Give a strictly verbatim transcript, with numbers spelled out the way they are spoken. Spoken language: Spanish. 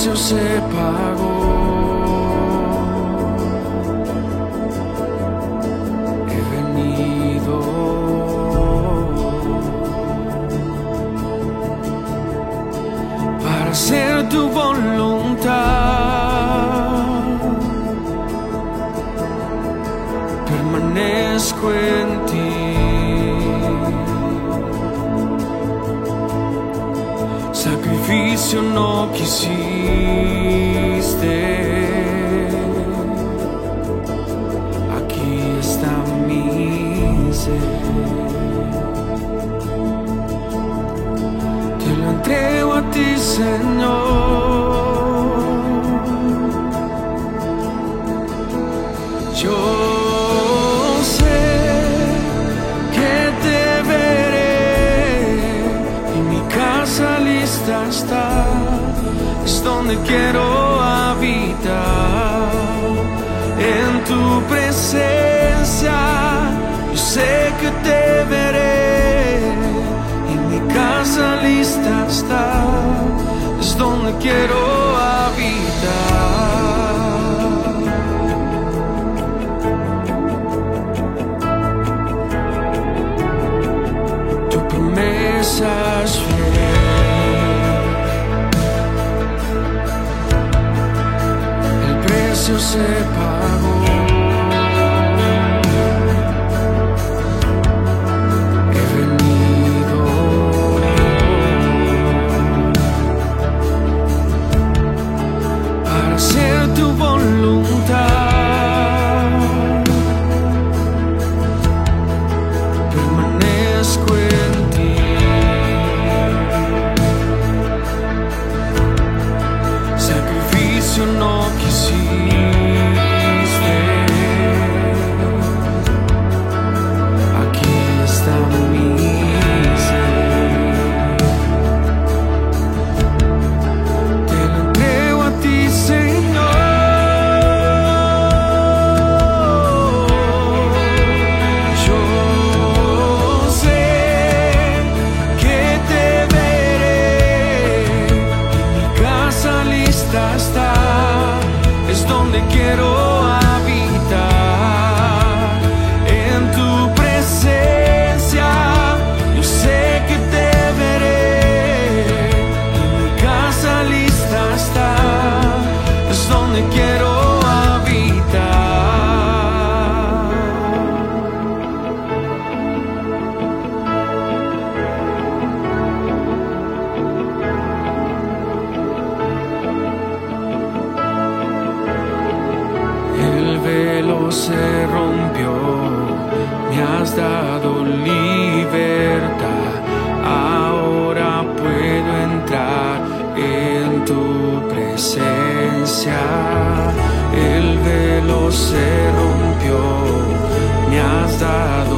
precio se pagó. He venido para hacer tu voluntad. Permanezco en ti. Sacrificio no quisiste. Aquí está mi ser. Te lo entrego a ti, Señor. Yo está, es donde quiero habitar. En tu presencia yo sé que te veré. Y mi casa lista está, es donde quiero habitar. Tu promesa es fiel. Se pagó. He venido para hacer tu voluntad. Permanezco en ti. Sacrificio no quisiste. Es donde quiero habitar. En tu presencia yo sé que te veré. Y mi casa lista está, es donde quiero habitar. El velo se rompió, me has dado libertad. Ahora puedo entrar en tu presencia. El velo se rompió, me has dado